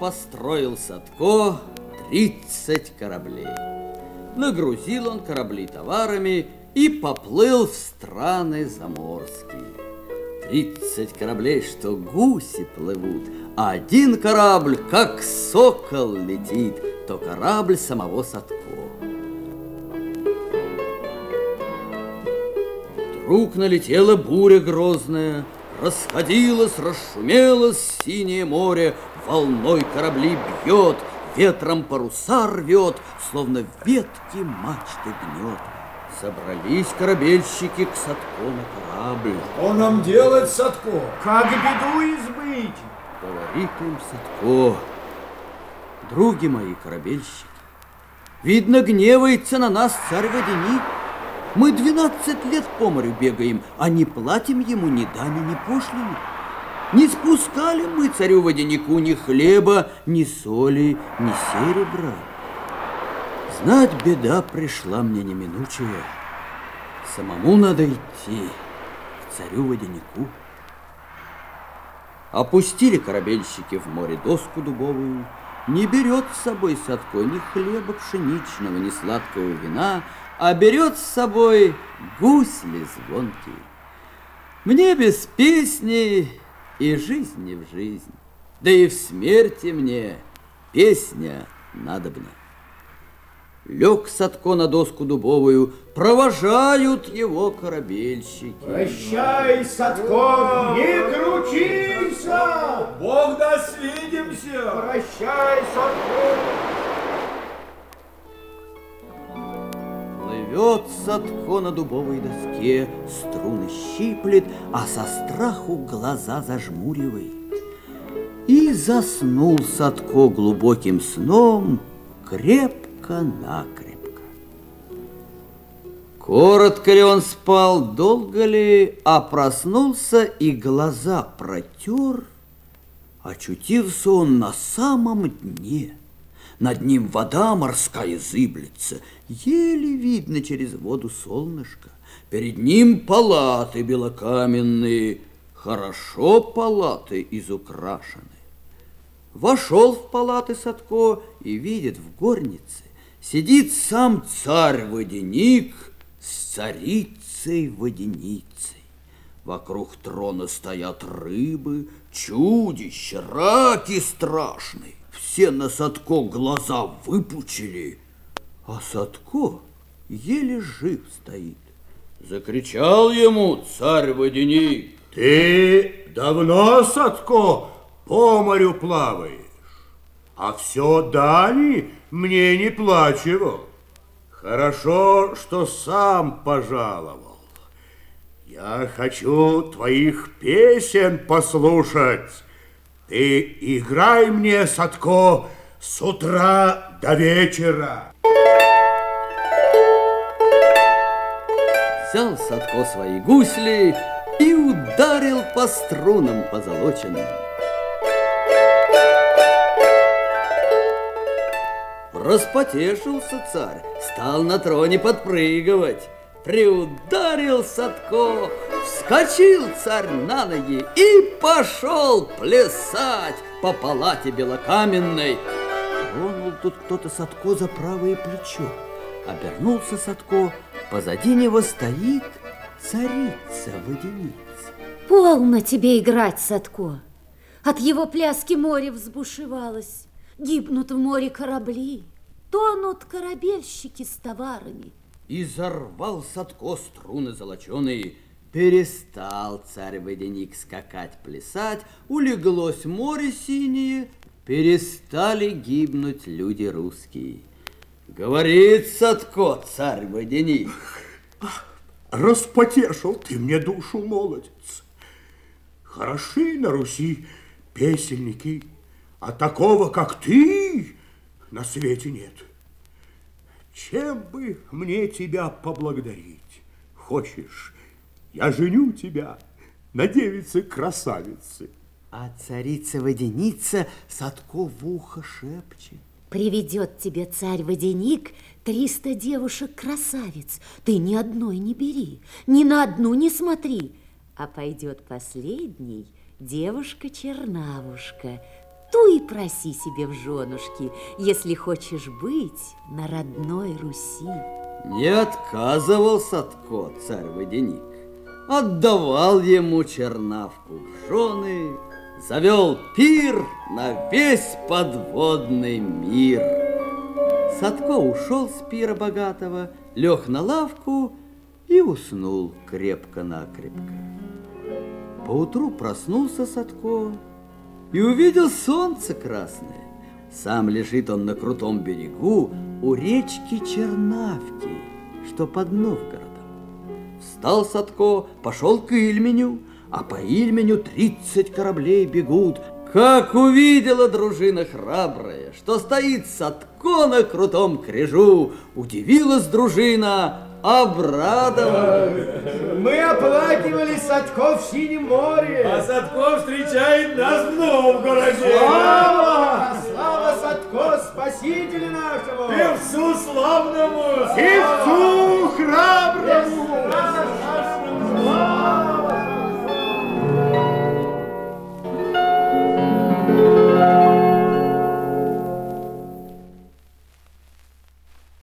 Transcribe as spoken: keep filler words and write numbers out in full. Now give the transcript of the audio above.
построил Садко тридцать кораблей. Нагрузил он корабли товарами и поплыл в страны заморские. Тридцать кораблей, что гуси плывут, а один корабль, как сокол, летит, то корабль самого Садко. Вдруг налетела буря грозная, расходилось, расшумелось синее море, волной корабли бьет, ветром паруса рвет, словно ветки мачты гнет. Собрались корабельщики к Садко на корабль. Что нам делать, Садко? Как беду избыть? Говорит им Садко: други мои корабельщики, видно, гневается на нас царь-водяник. Мы двенадцать лет по морю бегаем, а не платим ему ни дани, ни пошлины. Не спускали мы царю-водянику ни хлеба, ни соли, ни серебра. Знать, беда пришла мне неминучая. Самому надо идти к царю-водянику. Опустили корабельщики в море доску дубовую. Не берет с собой Садко ни хлеба пшеничного, ни сладкого вина, а берет с собой гусли звонкие. Мне без песни и жизнь не в жизнь, да и в смерти мне песня надобна. Лег Садко на доску дубовую, провожают его корабельщики. Прощай, Садко, не кручися! Бог даст, свидимся! Прощай, Садко! Плывет Садко на дубовой доске, струны щиплет, а со страху глаза зажмуривает. И заснул Садко глубоким сном, крепко-накрепко. Коротко ли он спал, долго ли, а проснулся и глаза протер, очутился он на самом дне. Над ним вода морская зыблется, еле видно через воду солнышко. Перед ним палаты белокаменные, хорошо палаты изукрашены. Вошел в палаты Садко и видит, в горнице сидит сам царь-водяник с царицей-водяницей. Вокруг трона стоят рыбы, чудища, раки страшные. Все на Садко глаза выпучили, а Садко еле жив стоит. Закричал ему царь-водяник: ты давно, Садко, по морю плаваешь, а все дани мне не плачивал. Хорошо, что сам пожаловал. Я хочу твоих песен послушать. Ты играй мне, Садко, с утра до вечера. Взял Садко свои гусли и ударил по струнам позолоченным. Распотешился царь, стал на троне подпрыгивать. Приударил Садко, вскочил царь на ноги и пошел плясать по палате белокаменной. Тронул тут кто-то Садко за правое плечо. Обернулся Садко, позади него стоит царица-водяница. Полно тебе играть, Садко. От его пляски море взбушевалось. Гибнут в море корабли, тонут корабельщики с товарами. И зарвал Садко струны золоченые. Перестал царь-водяник скакать, плясать, улеглось море синее, перестали гибнуть люди русские. Говорит Садко царь-водяник: распотешил ты мне душу, молодец. Хороши на Руси песельники, а такого, как ты, на свете нет. Чем бы мне тебя поблагодарить? Хочешь, я женю тебя на девице-красавице. А царица-водяница Садко в ухо шепчет: приведет тебе царь-водяник триста девушек-красавиц. Ты ни одной не бери, ни на одну не смотри. А пойдет последней девушка-чернавушка. ту и проси себе в женушки, если хочешь быть на родной Руси. Не отказывал Садко царь-водяник, отдавал ему Чернавку в жены, завел пир на весь подводный мир. Садко ушел с пира богатого, лег на лавку и уснул крепко-накрепко. Поутру проснулся Садко и увидел солнце красное. Сам лежит он на крутом берегу у речки Чернавки, что под Новгородом. Встал Садко, пошел к Ильменю, а по Ильменю тридцать кораблей бегут. Как увидела дружина храбрая, что стоит Садко на крутом кряжу, удивилась дружина, обрадовалась. Мы оплакивали Садко в Синем море. А Садко встречает нас в Новгороде. Слава! Слава Садко, спасителю нашему! Певцу славному! И